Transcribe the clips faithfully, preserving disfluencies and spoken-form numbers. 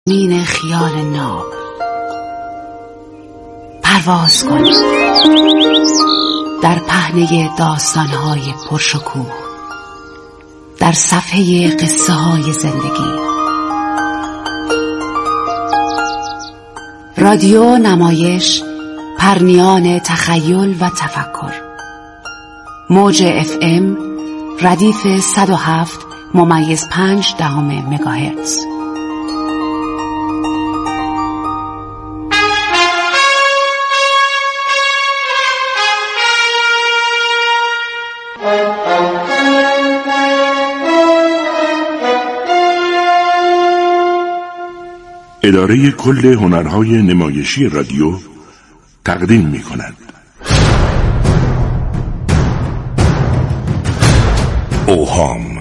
مین خیال ناب پرواز کن در پهنه داستان‌های پرشکوه، در صفحه قصه های زندگی. رادیو نمایش پرنیان تخیل و تفکر، موج اف ام ردیف صد و هفت ممیز پنج دهم مگاهرتز. اداره کل هنرهای نمایشی رادیو تقدیم می کند اوهام.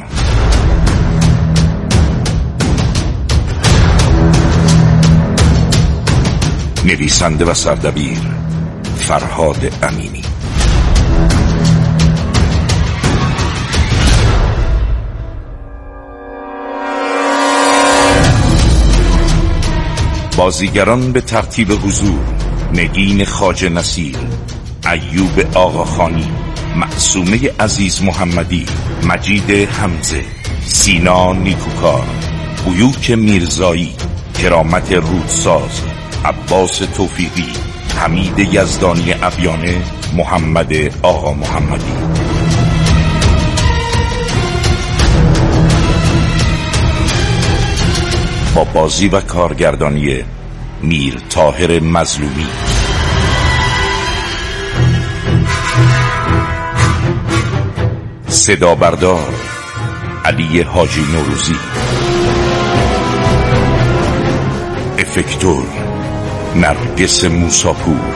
نویسنده و سردبیر فرهاد امینی. بازیگران به ترتیب حضور: نگین خواجه نصیر، ایوب آقاخانی، معصومه عزیز محمدی، مجید حمزه، سینا نیکوکار، بیوک میرزایی، کرامت رودساز، عباس توفیقی، حمید یزدانی ابیانه، محمد آقا محمدی. با بازی و کارگردانی میر طاهر مظلومی. صدا بردار علی حاجی نوروزی. افکتور نرگس موساپور.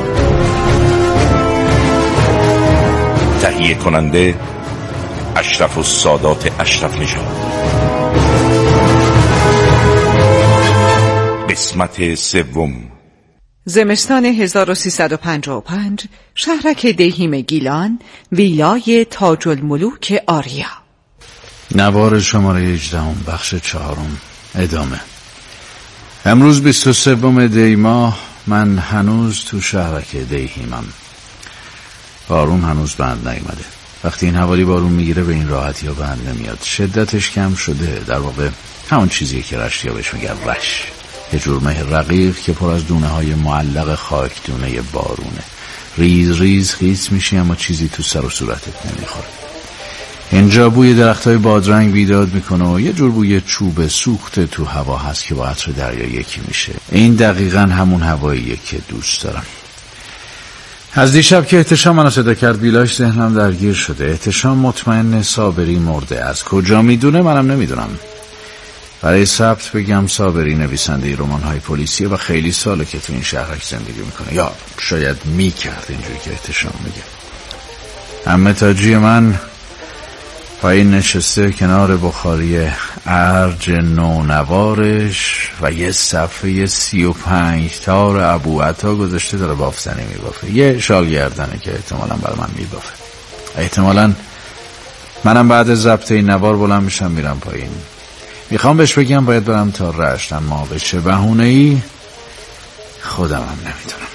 تهیه کننده اشرف السادات اشرف نژاد. قسمت سوم. زمستان هزار و سیصد و پنجاه و پنج، شهرک دیهیم گیلان، ویلای تاج الملوک آریا. نوار شماره هجدهم، بخش چهارم، ادامه. امروز بیست و سوم دی ماه، من هنوز تو شهرک دیهیمم. بارون هنوز بند نیامده. وقتی این حوالی بارون میگیره به این راحتی ها بند نمیاد. شدتش کم شده، در واقع همون چیزیه که رشتی ها بهش میگن رش، یه جور مه رقیق که پر از دونه های معلق خاک دونه بارونه. ریز ریز خیس میشی اما چیزی تو سر و صورتت نمیخوره. اینجا بوی درخت های بادرنگ بیداد میکنه و یه جور بوی چوب سوخته تو هوا هست که با عطر دریا یکی میشه. این دقیقاً همون هواییه که دوست دارم. از دیشب که احتشام منو صدا کرد بیلاش ذهنم درگیر شده. احتشام مطمئن صابری مرده. از کجا میدونه منم نمیدونم. برای ثبت بگم صابری نویسنده رمان‌های پلیسیه و خیلی ساله که تو این شهرک زندگی میکنه، یا شاید میکرد اینجوری که احتشام میگه. عمه تاجی من پایین نشسته کنار بخاری ارج نونوارش و یه صفحه سی و پنج تار ابو عطا گذاشته داره بافزنی میبافه. یه شال گردنه که احتمالاً برای من میبافه. احتمالاً منم بعد ضبط این نوار بلند میشم میرم پایین. میخوام بهش بگم باید برم تا رشت، اما به چه بهونه‌ای خودم هم نمیدونم.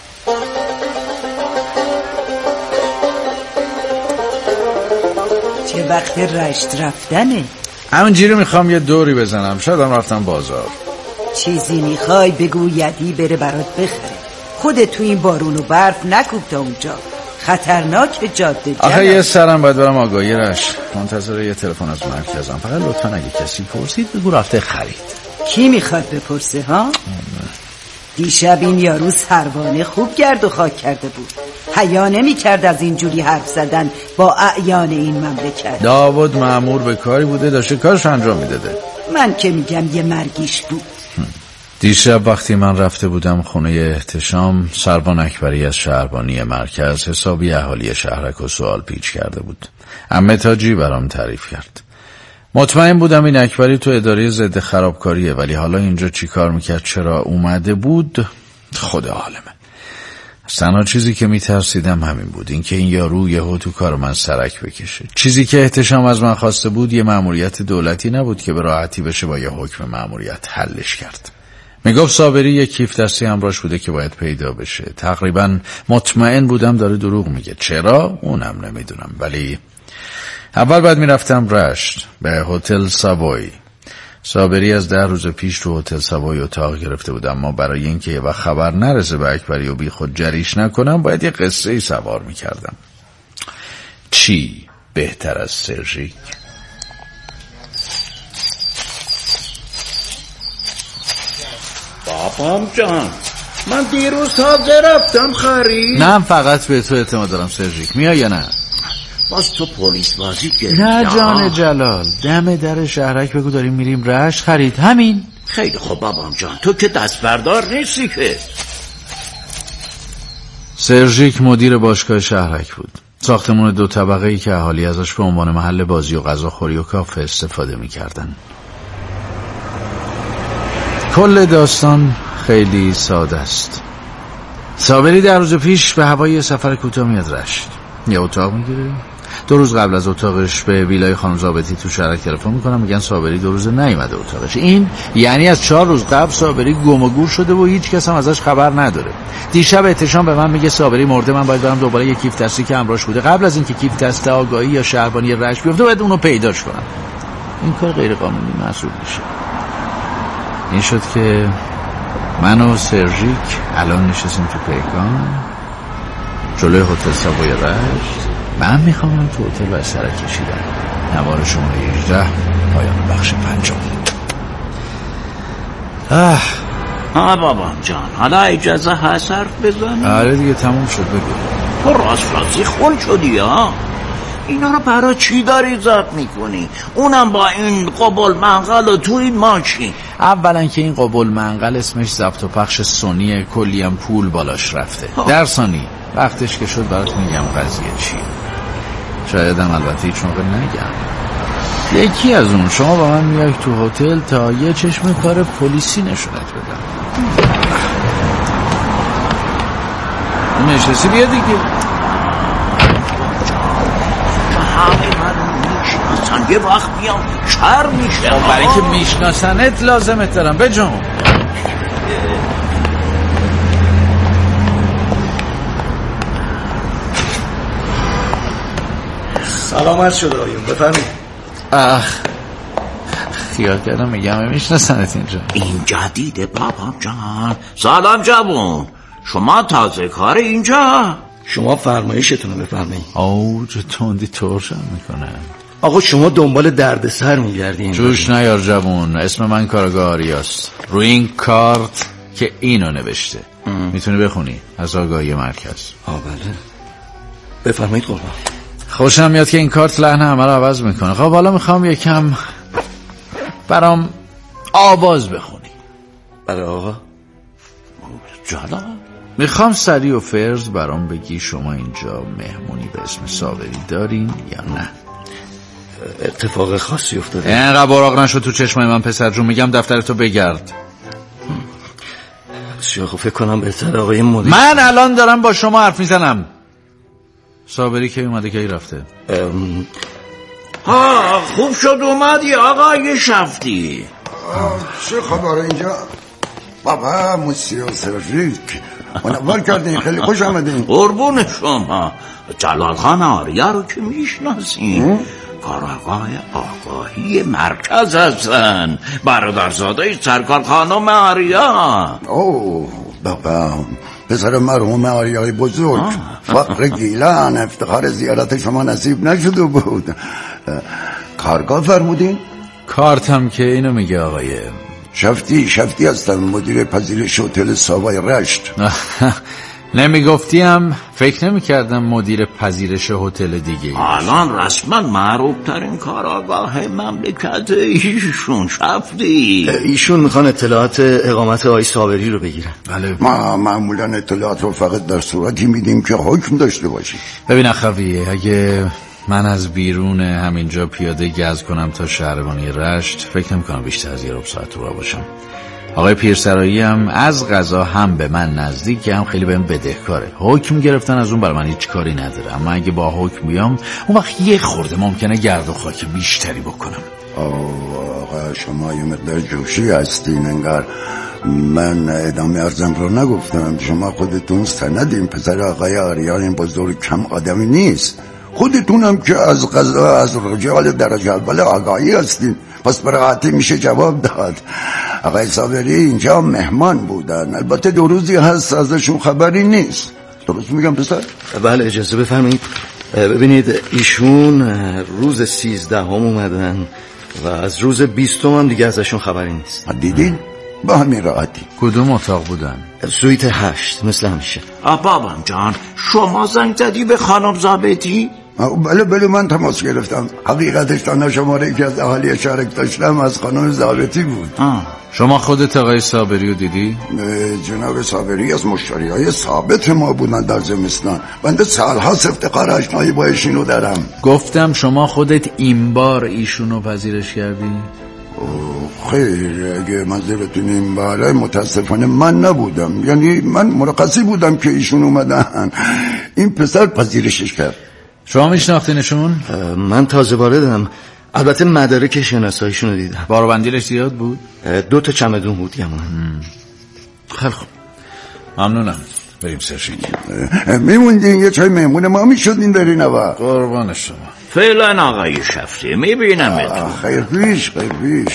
چه وقت رشت رفتنه؟ همینجوری میخوام یه دوری بزنم، شاید هم رفتم بازار. چیزی میخوای بگو یدی بره برات بخره. خودت تو این بارون و برف نکوب تا اونجا، خطرناک جاده جمع. آخه یه سرم باید برم آگاهی رشت. منتظر یه تلفن از مرکزم. فقط لطفا اگه کسی پرسید بگو رفته خرید. کی میخواد بپرسه ها؟ دیشب این یارو سروانه خوب گرد و خاک کرده بود. حیا نمی کرد از اینجوری حرف زدن با اعیان این مملکت. داوود مأمور به کاری بوده، داشته کارش انجام میداده. من که میگم یه مرگیش بود. دیشب وقتی من رفته بودم خونه احتشام، سربان اکبری از شهربانی مرکز حسابی اهالی شهرک و سوال پیچ کرده بود. عمه تاجی برام تعریف کرد. مطمئن بودم این اکبری تو اداره ضد خرابکاریه، ولی حالا اینجا چی کار میکرد، چرا اومده بود، خدا عالمه. تنها چیزی که میترسیدم همین بود، این که این یارو یهو تو کار من سرک بکشه. چیزی که احتشام از من خواسته بود یه مأموریت دولتی نبود که به راحتی بشه با یه حکم مأموریت حلش کرد. میگفت صابری یک کیف دستی همراهش بوده که باید پیدا بشه. تقریبا مطمئن بودم داره دروغ میگه. چرا؟ اونم نمیدونم. ولی اول بعد میرفتم رشت به هتل ساوای. صابری از ده روز پیش تو هتل ساوای اتاق گرفته بود، اما برای اینکه یه وقت خبر نرسه به اکبری و بی خود جریش نکنم باید یه قصه ای سوار میکردم. چی بهتر از سرژیک؟ بابام جان، من دیروز تازه رفتم خرید. نه فقط به تو اعتماد دارم سرژیک. میای یا نه؟ باز تو پلیس بازی کردی؟ نه جان جلال، دم در شهرک بگو داریم میریم رشت خرید. همین. خیلی خوب بابام جان، تو که دست بردار نیستی که. سرژیک مدیر باشگاه شهرک بود. ساختمون دو طبقه ای که اهالی ازش به عنوان محل بازی و غذاخوری و کافه استفاده میکردن. کل داستان خیلی ساده است. صابری در روز پیش به هوای سفر کوتاه میاد رشت. یه اتاق میگیره. دو روز قبل از اتاقش به ویلای خانم ضابطی تو شهرک تلفن میکنم، میگن صابری دو روز نیومده اتاقش. این یعنی از چهار روز قبل صابری گم و گور شده و هیچ کس هم ازش خبر نداره. دیشب احتشام به من میگه صابری مرده، من باید برم دوباره یه کیف دستی که همراهش بوده قبل از اینکه کیف دست آگاهی یا شهربانی رشت بیفته باید اونو پیداش کنم. این کار غیر قانونی محسوب میشه. این شد که من و سرژیک الان نشستیم تو پیکان جلوی هتل ساوای رشت. من میخوام تو هتل و سرک کشیدن. نوار شماره هجده، پایان بخش پنجم. آه ها بابام جان، حالا اجازه هست حرف بزنی؟ آره دیگه تموم شد. بگو. تو راست راستی خون شدی ها؟ اینا رو برای چی داری ضبط میکنی؟ اونم با این قبول منقل و تو این ماشین. اولا که این قبول منقل اسمش ضبط و پخش سونیه، کلی هم پول بالاش رفته. در ثانی وقتش که شد برات میگم قضیه چیه. شاید هم البته هیچ موقع نگم. یکی از اون شما با من میای تو هتل تا یه چشم کار پلیسی نشونت بدم. نشستی بیا دیگه. همه من میشناسن، یه وقت بیام شر میشه. برای اینکه میشناسنت لازمت دارم بجام. سلامت شده آیون، بفرمید. اخ خیال کردم میگم میشناسنت اینجا. این جدیده بابام جان. سلام جوون، شما تازه کار اینجا؟ شما فرمایشتون رو بفرمایید. آو چه تندی ترشم میکنه. آقا شما دنبال دردسر میگردین؟ جوش نیار جوون، اسم من کارگاه آریاست. روی این کارت که اینو نوشته میتونی بخونی، از آگاهی مرکز. آه بله بفرمایید قربان. خوشم میاد که این کارت لحن همه رو عوض میکنه. خب حالا میخوام یکم برام آواز بخونی. بله آقا. جالا میخوام سریع و فرض برام بگی شما اینجا مهمونی به اسم صابری دارین یا نه؟ اتفاق خاصی افتاده؟ اینقدر براق نشو تو چشمای من پسر جون. میگم دفترتو بگرد. بسیار خوب، فکر کنم بهتر آقای مدیر. من الان دارم با شما حرف میزنم. صابری که اومده که رفته؟ ام... ها خوب شد اومدی آقای شفتی. چه خبره اینجا؟ بابا موسیو سرژیک منور کردین، خیلی خوش آمدین. قربون شما. جلال خان آریا رو که میشناسین، کارآگاه آگاهی مرکز هستن، برادرزاده سرکار خانم آریا. اوه بابا پسر مرحوم آریای بزرگ، فقر گیلان. افتخار زیارت شما نصیب نشده بود. کارگاه فرمودین؟ کارتم که اینو میگه آقای شفتی. شفتی هستم، مدیر پذیرش هتل ساوای رشت. نمیگفتیم فکر نمیکردم مدیر پذیرش هتل دیگه. الان رسما معروف ترین کارآگاه مملکت ایشون شفتی. ایشون میخوان اطلاعات اقامت آقای صابری رو بگیرن. بله. ما معمولا اطلاعات رو فقط در صورتی میدیم که حکم داشته باشی. ببین اخویه، اگه من از بیرون همینجا پیاده گز کنم تا شهربانی رشت فکر نمیکنم بیشتر از یه ربع ساعت رو باشم. آقای پیرسرایی هم از قضا هم به من نزدیک هم خیلی بهم بدهکاره. حکم گرفتن از اون برای من هیچ کاری نداره، اما اگه با حکم بیام اون وقت یه خورده ممکنه گرد و خاک بیشتری بکنم. آقا شما یه مقدار جوشی هستین انگار. من ادامه ارزم رو نگفتم. شما خودتون سند این پسر آقای آریان این بزرگ کم آدمی نیست. خودتونم که از قضا از رجال درجه اول آگاهی هستین، پس براحتی میشه جواب داد. آقای صابری اینجا مهمان بودن، البته دو روزی هست ازشون خبری نیست. درست میگم پسر؟ بله اجازه بفرمایید. ببینید ایشون روز سیزده هم اومدن و از روز بیستم هم دیگه ازشون خبری نیست. دیدین؟ با همین راحتی. کدوم اتاق بودن؟ سویت هشت مثل همیشه. بابام جان شما زنگ زدی به خانم ضابطی؟ بله بله من تماس گرفتم. حقیقتش تنها شماره که از اهالی شارک داشتم از خانم ضابطی بود. آه. شما خودت آقای صابری رو دیدی؟ جناب صابری از مشتری های ثابت ما بودن در زمستان. بنده سالهاست افتخار آشنایی با ایشونو دارم. گفتم شما خودت این بار ایشونو پذیرش کردی؟ خیر اگه منظورتون این باره متاسفانه من نبودم، یعنی من مرخصی بودم که ایشون اومدن. این پسر پذیرشش کرد. شما میشناختینشون؟ من تازه واردم، البته مدارک شناساییشون رو دیدم. بار و بندیلش زیاد بود؟ دو تا چمدون بود گمان. خیلی خوب ممنونم. بریم سرشید. میموندین یه چای مهمون ما میشدین دارین اوا. قربان شما. فعلا آقای شفتی میبینم اتون. خیر پیش خیر پیش.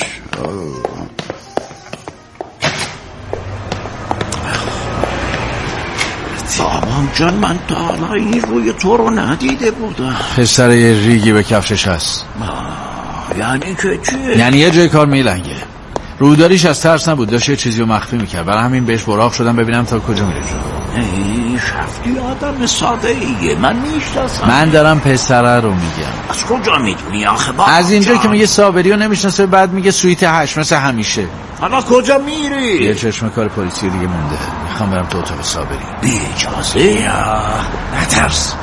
بابام جان من تا حالا این روی تو رو ندیده بودم. پسر یه ریگی به کفشش هست. یعنی که چیه؟ یعنی یه جای کار میلنگه. روداریش از ترس نبود، داشت یه چیزی رو مخفی میکرد، برای همین بهش براق شدم ببینم تا کجا میره. ای شفتی آدم ساده ایه، من میشناسم. من دارم پسره رو میگم. از کجا میدونی آخه بابا؟ از اینجا که میگه صابری رو نمیشناسه، بعد میگه سویت هشت مثل همیشه. حالا کجا میری؟ یه چشم کار پلیسی دیگه مونده، میخوام برم تو اتاق صابری. بی اجازه؟ نترس.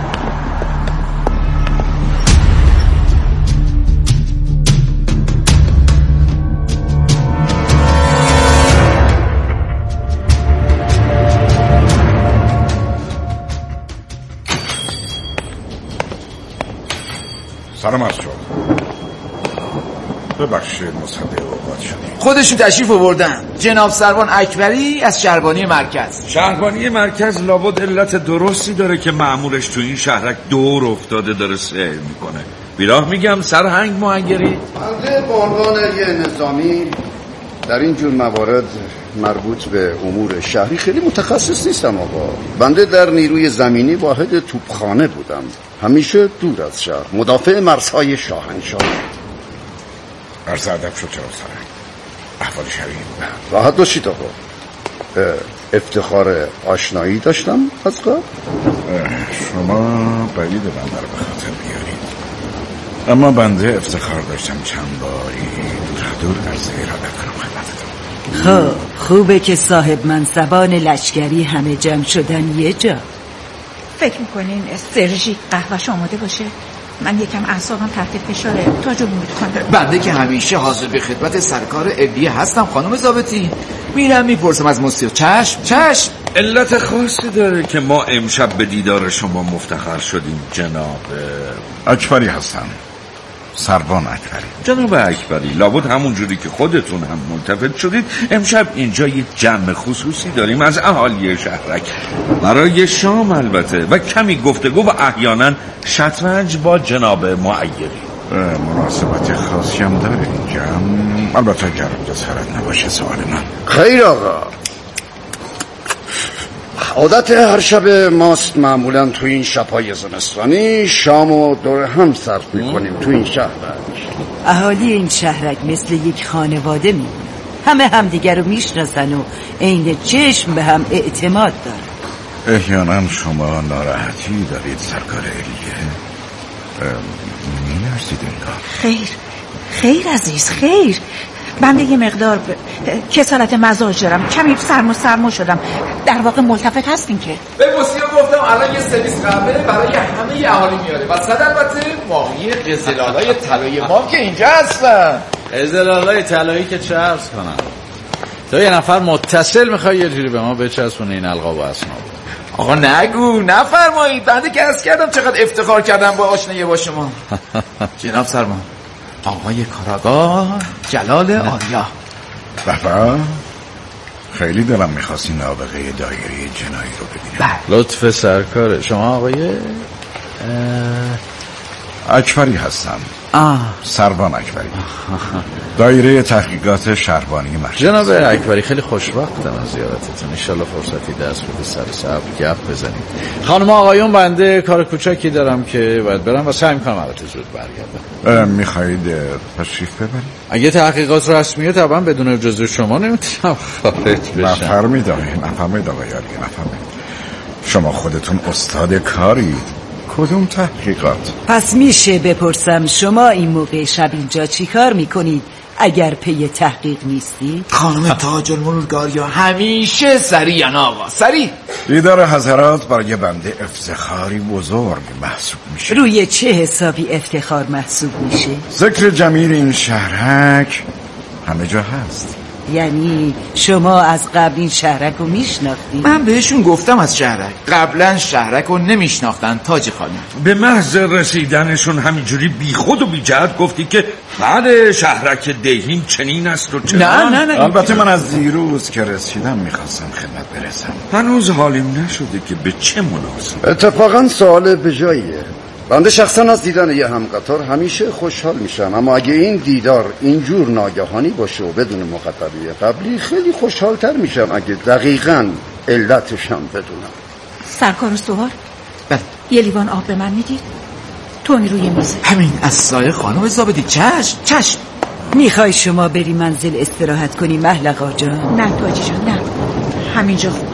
سلام از شما. ببخشید مصدق اوقات شدیم. خودشون تشریف آوردن. جناب سروان اکبری از شهربانی مرکز. شهربانی مرکز لابد علت درستی داره که مأمورش تو این شهرک دور افتاده داره سیر میکنه. بیراه میگم سرهنگ مهنگری. بنده به عنوان یه نظامی در این جور موارد مربوط به امور شهری خیلی متخصص نیستم آقا. بنده در نیروی زمینی واحد توپخانه بودم، همیشه دور از شهر، مدافع مرزهای شاهنشاه. عرض ادب شد چرا سرهنگ. احوال شهری راحت باشید آقا. افتخار آشنایی داشتم از قبل. شما بعید بنده رو به خاطر بیارید، اما بنده افتخار داشتم چند باری دور دور عرض ارادت کنم خدمتتون. خب خوبه که صاحب منصبان لشکری همه جمع شدن یه جا. فکر میکنین سرژی قهوه‌ش آماده باشه؟ من یکم اعصابم تحت فشاره، تا جو میکنم. بنده که همیشه حاضر به خدمت سرکار علیه هستم خانم ضابطی. میرم میپرسم از مصیر. چشم چشم. علت خاصی داره که ما امشب به دیدار شما مفتخر شدیم. جناب اکبری هستم، سروان اکبری. جناب اکبری لابد همون جوری که خودتون هم ملتفت شدید امشب اینجا یه جمع خصوصی داریم از اهالی شهرک برای شام البته و کمی گفتگو و احیانا شطرنج با جناب معیری. مناسبت خاصی هم داره اینجا، البته گرم جسارت نباشه سوال من. خیر آقا، عادت هر شب ماست معمولا تو این شب‌های زمستانی شام و دور هم صرف میکنیم تو این شهرک. اهالی این شهرک مثل یک خانواده میمونه، همه همدیگر رو میشناسن و عین چشم به هم اعتماد دارن. احیانا شما ناراحتی دارید سرکار علیه؟ می‌نرسید این کار؟ خیر خیر عزیز خیر. بنده یه مقدار ب... کسالت مزاج دارم، کمی سرما سرما شدم. در واقع ملتفت هستین که به مصیر گفتم الان یه سرویس قهوه برای همه اهالی میاره و صد البته ماهی قزلالای طلایی ما که اینجا هستن. قزلالای طلایی که چه عرض کنم. تو یه نفر متصل میخوای یه جوری به ما بچسبونه این القاب و اسناد. آقا نگو نفرمایید، بنده که عرض کردم چقدر افتخار کردم با آشنایی با شما. جناب سرمان، آقای کاراگاه جلال آریا. بابا خیلی دلم میخواست این نابغه دایره جنایی رو ببینم. لطف سرکار شما آقای اکبری هستم. آه. سروان اکبری، دایره تحقیقات شهربانی مرکز. جناب اکبری خیلی خوشوقتم از زیارتتون. انشالله فرصتی دست بده سر صبر گپ بزنید. خانم آقایون، بنده کار کوچکی دارم که باید برم و سعی میکنم البته زود برگردم. میخواهید تشریف ببرید؟ اگه تحقیقات رسمیه طبعا بدون اجازه شما نمیتونم خارج بشم. نفرمید آقای نفرمید آقای علی نفرمید. شما خودتون استاد کارید. کدوم تحقیقات؟ پس میشه بپرسم شما این موقع شب اینجا چی کار میکنید اگر پی تحقیق نیستی؟ خانم تاج الملک آریا همیشه سریعن آقا، سریع. دیدار حضرات برای بنده افتخاری بزرگ محسوب میشه. روی چه حسابی افتخار محسوب میشه؟ ذکر جمیل این شهرک همه جا هست. یعنی شما از قبل این شهرک رو میشناختید؟ من بهشون گفتم از شهرک، قبلا شهرک رو نمیشناختن تاج خانم. به محض رسیدنشون همینجوری بی خود و بی جهت گفتی که بعد شهرک دهیم چنین است و چنان. نه نه نه البته من از دیروز که رسیدم میخواستم خدمت برسم. هنوز حالیم نشده که به چه مناسب. اتفاقا سوال به جاییه. بنده شخصا از دیدن یه همقطار همیشه خوشحال میشم، اما اگه این دیدار اینجور ناگهانی باشه و بدون مخاطبه قبلی خیلی خوشحالتر میشم اگه دقیقاً علتشم بدونم. سرکار سوار، بله. یه لیوان آب به من میدید؟ تونی روی میزه. همین از سایه خانم زابدی. چشم چشم. میخوای شما بری منزل استراحت کنی محلق آجا؟ نه تاجی جان نه، همینجا خوبه.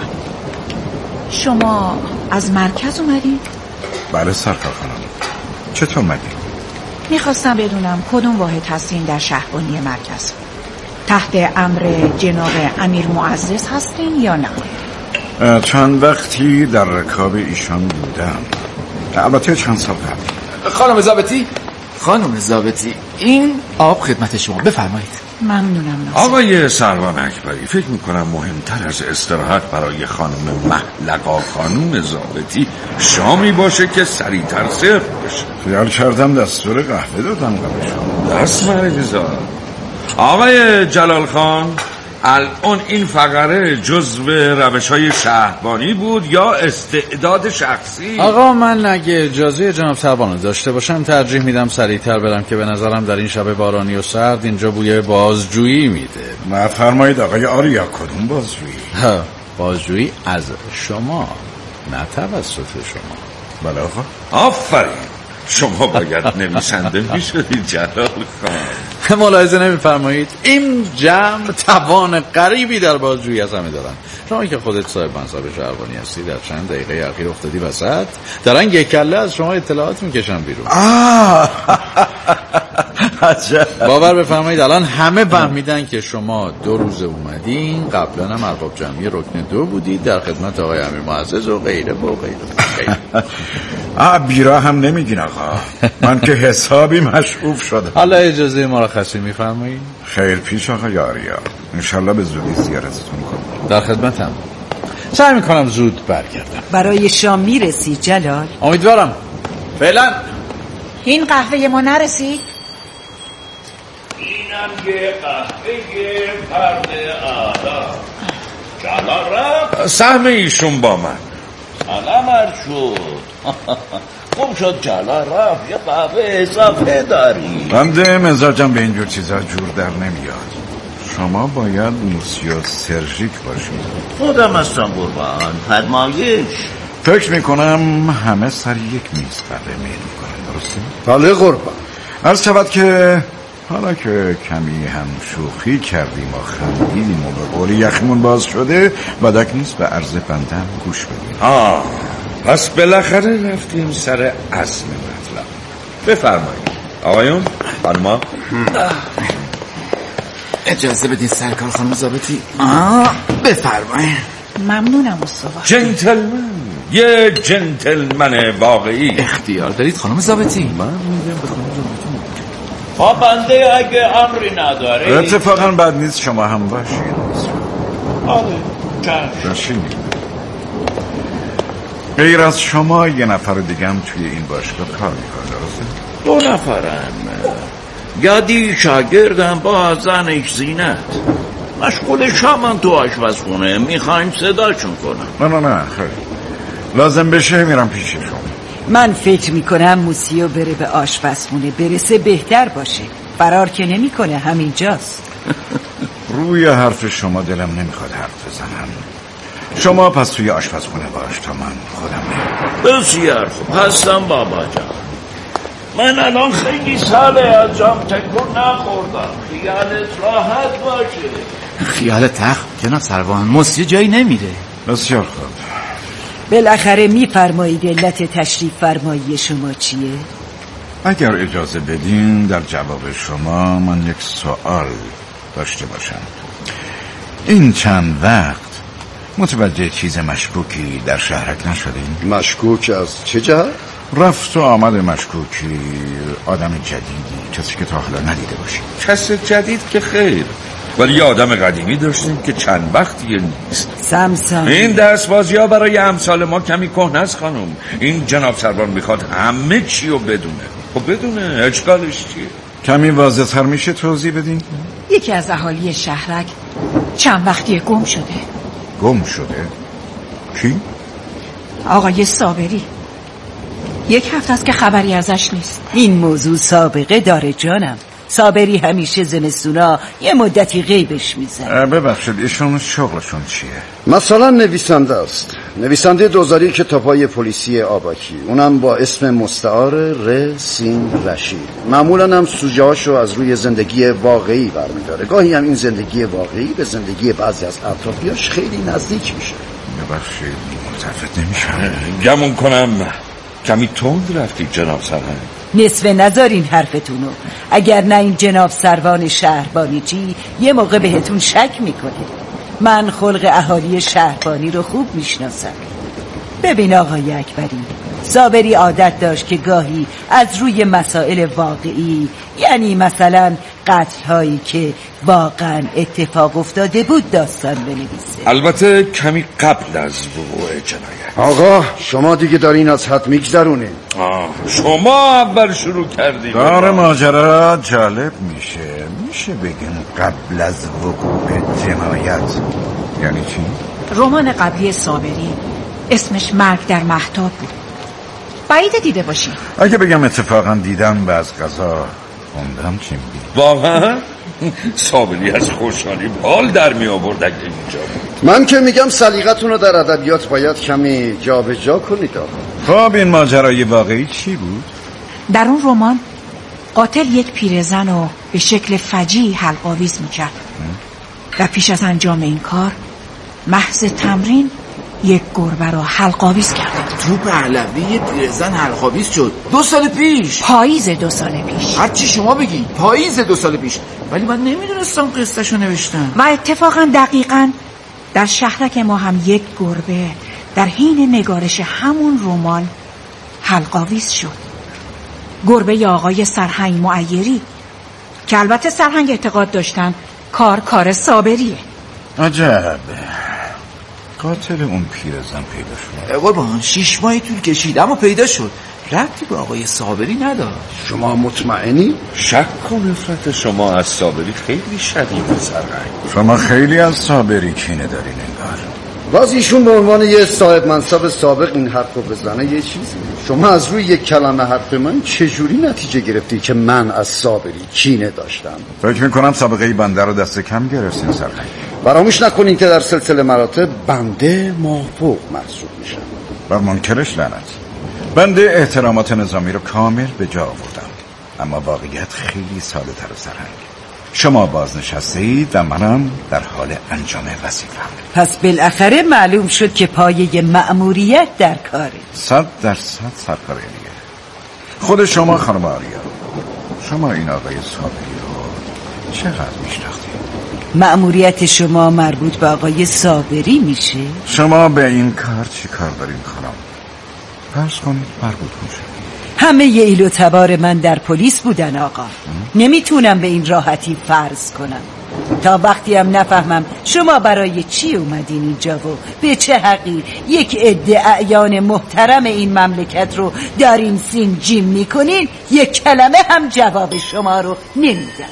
شما از مرکز اومدید؟ بله سرکار خانم. چطور اومدید؟ میخواستم بدونم کدوم واحد هستین در شهربانی مرکز؟ تحت امر جناب امیر معزز هستین یا نه؟ چند وقتی در رکاب ایشان بودم، البته چند سال قبل. خانم ضابطی، خانم ضابطی این آب خدمت شما، بفرمایید. ممنونم. آقای سروان اکبری، فکر میکنم مهمتر از استراحت برای خانم محلقا خانم ضابطی شامی باشه که سریعتر سرو بشه. خیال کردم دستور قهوه دادم قبل شما. دست مریضا. آقای جلال خان، الان این فقره جزو روش های شهربانی بود یا استعداد شخصی؟ آقا من اگه اجازه جناب سروان داشته باشم ترجیح میدم سریعتر برم که به نظرم در این شب بارانی و سرد اینجا بوی بازجویی میده. نفرمایید آقای آریا، کدوم بازجویی؟ بازجویی از شما، نه توسط شما. بله آقا. آفرین، شما باید نویسنده میشدید جلال خان. ملاحظه نمیفرمایید این جمع توان غریبی در بازجویی از همه دارن. شما که خودت صاحب منصب شهربانی هستی در چند دقیقه اخیر افتادی وسط، دارن یک کله از شما اطلاعات میکشن بیرون. باور بفرمایید الان همه فهمیدن که شما دو روز اومدین، قبلا هم ارباب جمعی رکن دو بودید در خدمت آقای امیر معزز و غیره و غیره. آه بیرا هم نمیگین آقا، من که حسابی مشعوف شدم. حالا اجازه مرخصی میفرمایید؟ خیر پیش آقا آریا، انشالله به زودی زیارتتون کنم. در خدمتم، سعی میکنم زود برگردم. برای شام میرسی جلال؟ امیدوارم. فعلا این قهوه ما نرسید؟ اینم یه قهوه پرده آلا. جلال رفت؟ سهم ایشون با من. سلام عرض شد. خوب شد جلال رفت، یه قهوه اضافه داری. بنده مزاجم به اینجور چیزا جور در نمیاد. شما باید موسیو سرژیک باشید. خودم هستم قربان، فرمایش. فکر میکنم همه سر یک میز قهوه میل میکنن، درسته؟ بله قربان. عرض شود که حالا که کمی هم شوخی کردیم و خندیدیم و به قولی یخمون باز شده، بدک نیست به عرض بندم گوش بدیم. آه پس بالاخره رفتیم سر اصل مطلب. بفرمایید آقایون خانما. اجازه بدین سرکار خانم ضابطی. آه بفرمایید. ممنونم استوار. جنتلمن، یه جنتلمن واقعی. اختیار دارید خانم ضابطی. من میگم به خانم ضابطی. خب بنده اگه امری نداره اتفاقا بد نیست شما هم باشید. آره چشم. باشین. غیر از شما یه نفر دیگه هم توی این باشگاه کار میکنه، درسته؟ دو نفرن. یادی شاگردم با زنش زینت مشغول شامن تو آشپزخونه. میخوایم صداشون کنم. نه نه نه خیلی لازم بشه میرم پیششون. من فکر میکنم موسیو بره به آشپزخونه برسه بهتر باشه. فرار که نمیکنه، همینجاست. روی حرف شما دلم نمیخواد حرف بزنم. شما پس توی آشپزخونه باش تا من خودم میرم. بسیار خوب هستم بابا جان. من الان خیلی ساله از جام تکون نخوردم. خیالت راحت باشه. خیال تخت جناب سروان، موسیو جایی نمیره. بسیار خوب. بالاخره میفرمایید علت تشریف فرمایی شما چیه؟ اگر اجازه بدین در جواب شما من یک سوال داشته باشم. این چند وقت متوجه چیز مشکوکی در شهرک نشدین؟ مشکوک از چه جهت؟ رفت و آمد مشکوکی، آدم جدیدی، کسی که تا حالا ندیده باشید. کس جدید که خیر، ولی یه آدم قدیمی داشتیم که چند وقتیه نیست. سمسم این دستبازی ها برای امثال ما کمی کهنه است خانم. این جناب سروان میخواد همه چی رو بدونه. خب بدونه، اشکالش چیه؟ کمی واضح تر میشه توضیح بدین؟ یکی از اهالی شهرک چند وقتی گم شده. گم شده؟ کی؟ آقای صابری. یک هفته است که خبری ازش نیست. این موضوع سابقه داره جانم. صابری همیشه زمستونا یه مدتی غیبش میزن. ببخشید ایشون شغلشون چیه؟ مثلا نویسنده است. نویسنده دوزاری کتابای پلیسی آباکی، اونم با اسم مستعار رسین رشید. معمولا هم سوژه‌هاشو از روی زندگی واقعی برمی‌داره. گاهی هم این زندگی واقعی به زندگی بعضی از اطرافیاش خیلی نزدیک میشه. ببخشید ملتفت نمیشم. گمون کنم کمی تند رفتید جناب سروان. نصف نذارین حرفتونو. اگر نه این جناب سروان شهربانیچی یه موقع بهتون شک میکنه. من خلق اهالی شهربانی رو خوب میشناسم. ببین آقای اکبری، صابری عادت داشت که گاهی از روی مسائل واقعی، یعنی مثلا قتل هایی که واقعا اتفاق افتاده بود داستان بنویسه. البته کمی قبل از وقوع جنایت. آقا شما دیگه دارین از حد میگذرونین. شما اول شروع کردید. دار ماجرا جالب میشه. میشه بگین قبل از وقوع جنایت یعنی چی؟ رمان قبلی صابری اسمش مرگ در مهتاب بود. بعید دیده باشی. اگه بگم اتفاقا دیدم و از قضا خوندم چی میگی؟ واقعا؟ صابری از خوشحالی بال در می آورد اگه اینجا بود. من که میگم سلیقتون رو در ادبیات باید کمی جا به جا کنید. خب این ماجرای واقعی چی بود؟ در اون رمان قاتل یک پیرزن رو به شکل فجیع حلق‌آویز میکرد و پیش از انجام این کار محض تمرین یک گربه رو حلق‌آویز کرد. تو پهلوی یه پیرزن حلق‌آویز شد دو سال پیش. پاییز دو سال پیش. هر چی شما بگی پاییز دو سال پیش. ولی من نمیدونستم قصه‌شو نوشتم. و اتفاقا دقیقا در شهرک ما هم یک گربه در حین نگارش همون رمان حلق‌آویز شد. گربه ی آقای سرهنگ معیری که البته سرهنگ اعتقاد داشتن کار کار صابریه. عجب. قاتل اون پیرزن پیدا شد. قربان شیش ماهی طول کشید اما پیدا شد. ربطی به آقای صابری نداشت. شما مطمئنی؟ شک و نفرت شما از صابری خیلی شدیده سرهنگ. شما خیلی از صابری کینه دارین انگار. باز ایشون به عنوان یه صاحب منصب سابق این حرف رو بزنه یه چیزی. شما از روی یک کلمه حرف من چجوری نتیجه گرفتی که من از صابری کینه داشتم؟ فکر میکنم سابقه بنده رو دست کم گرفتین سرهنگ. فراموش نکنین که در سلسله مراتب بنده مافوق محسوب میشم. بر منکرش لعنت. بنده احترامات نظامی رو کامل به جا آوردم، اما واقعیت خیلی ساده تر سرهنگ. شما بازنشسته اید و منم در حال انجام وظیفه‌ام. پس بالاخره معلوم شد که پایه مأموریت در کاره. صد درصد سرکار دیگه. خود شما خانم آریا، شما این آقای صابری رو چقدر میشناختید؟ مأموریت شما مربوط به آقای صابری میشه؟ شما به این کار چی کار دارین خانم؟ فرض کنید مربوط میشه. همه ی ایل و تبار من در پلیس بودن آقا. نمیتونم به این راحتی فرض کنم. تا وقتی هم نفهمم شما برای چی اومدین اینجا و به چه حقی یک عده اعیان محترم این مملکت رو دارین سینجیم میکنین، یک کلمه هم جواب شما رو نمیدم.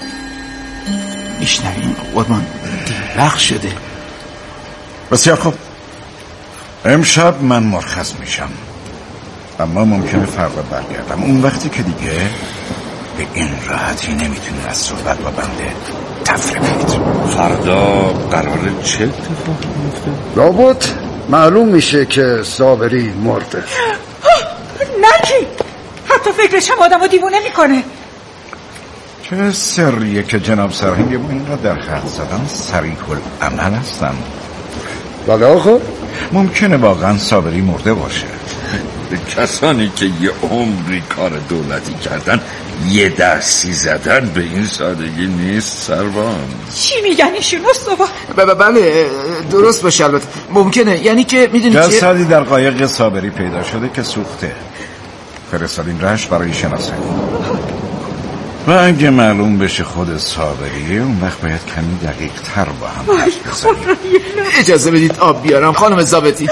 میشنوین قربان وقت شده. بسیار خوب، امشب من مرخص میشم، اما ممکنه فردا برگردم. اون وقتی که دیگه به این راحتی نمیتونید از صحبت با بنده تفره بگید. فردا قراره چه اتفاقی میفته؟ لابد معلوم میشه که صابری مرده. نکی حتی فکرش هم آدم رو دیوونه میکنه. چه سریه که جناب سرهنگ ما این را در حد زدن صریح العمل هستن؟ بله آقا، ممکنه واقعا صابری مرده باشه. کسانی که یه عمری کار دولتی کردن یه دستی زدن به این سادگی نیست سروان. چی میگن ایشون استوا؟ بله درست باشه، البته ممکنه، یعنی که میدونی چیه؟ جسدی در قایق صابری پیدا شده که سوخته، فرستادیم رشت برای شناسایی و اگه معلوم بشه خود صابریه اون وقت باید کمی دقیق تر با هم حرف بزنیم. اجازه بدید آب بیارم خانم ضابطی.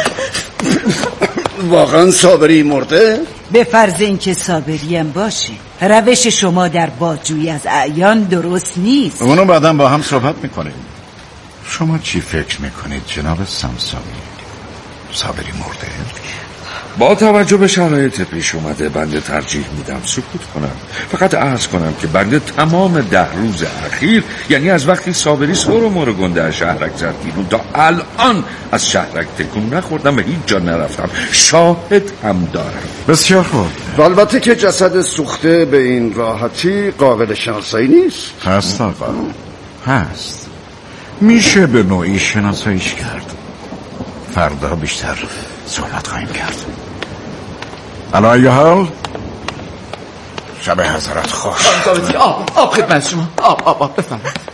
واقعا صابری مرده؟ به فرض اینکه صابری هم باشه، روش شما در بازجویی از اعیان درست نیست. اونو بعدا با هم صحبت میکنیم. شما چی فکر میکنید جناب سمسامی؟ صابری مرده؟ با توجه به شرایط پیش اومده بنده ترجیح میدم سکوت کنم. فقط عرض کنم که بنده تمام ده روز اخیر، یعنی از وقتی صابری سر و مور گنده از شهرک زد بیرون تا الان از شهرک تکون نخوردم و هیچ جا نرفتم. شاهد هم دارم. بسیار خوب. البته که جسد سوخته به این راحتی قابل شناسایی نیست. هست آقا، هست. میشه به نوعی شناساییش کرد. فردا بیشتر صحبت خواهیم کرد. علا ای حال شب حضرت خوش. آب آب خدمت شما. آب آب آب بفرمایید.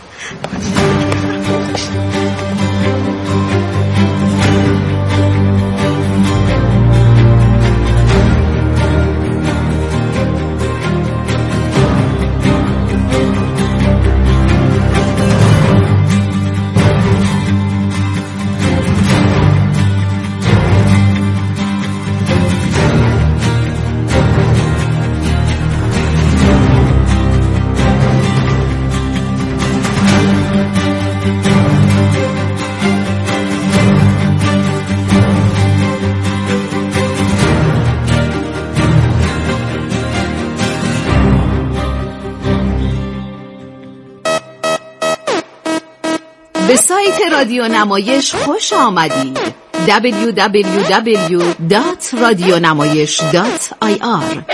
به سایت رادیو نمایش خوش آمدید. دبلیو دبلیو دبلیو دات رادیونمایش دات آی آر.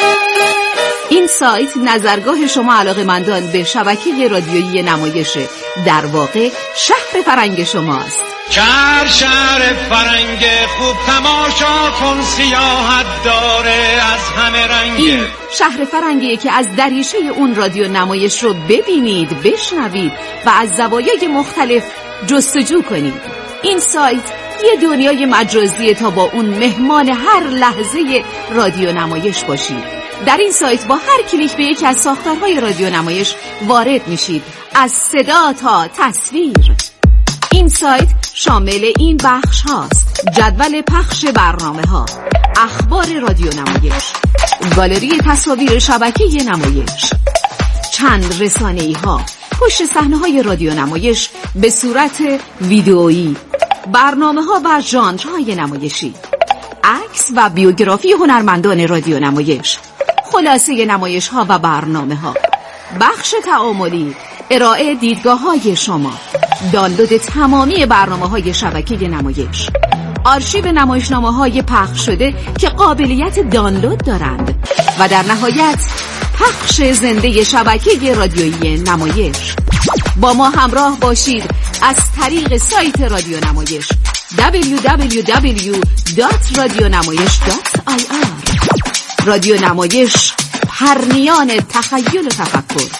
این سایت نظرگاه شما علاقه‌مندان به شبکه رادیویی نمایش، در واقع شهر فرنگ شماست. شهر شهر فرنگ خوب تماشا کن، سیاحت داره از همه رنگ. این شهر فرنگیه که از دریچه اون رادیو نمایش رو ببینید، بشنوید و از زوایای مختلف جستجو کنید. این سایت یه دنیای مجازیه تا با اون مهمان هر لحظه رادیو نمایش باشید. در این سایت با هر کلیک به یکی از ساختارهای رادیو نمایش وارد میشید، از صدا تا تصویر. این سایت شامل این بخش هاست: جدول پخش برنامه ها، اخبار رادیو نمایش، گالری تصاویر شبکه نمایش، چند رسانه‌ای ها، پشت صحنه های رادیو نمایش به صورت ویدئویی، برنامه ها و ژانرهای نمایشی، عکس و بیوگرافی هنرمندان رادیو نمایش، خلاصه نمایش ها و برنامه ها، بخش تعاملی، ارائه دیدگاه های شما، دانلود تمامی برنامه های شبکه نمایش، آرشیو نمایشنامه های پخش شده که قابلیت دانلود دارند و در نهایت پخش زنده شبکه رادیویی نمایش. با ما همراه باشید از طریق سایت رادیو نمایش دبلیو دبلیو دبلیو دات رادیونمایش دات آی آر. رادیو نمایش، پرنیان تخیل و تفکر.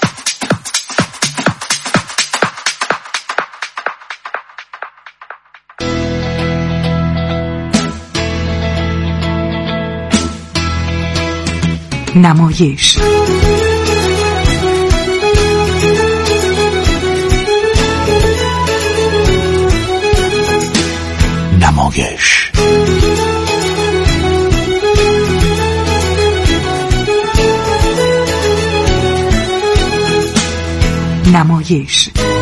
نمایش نمایش. نمایش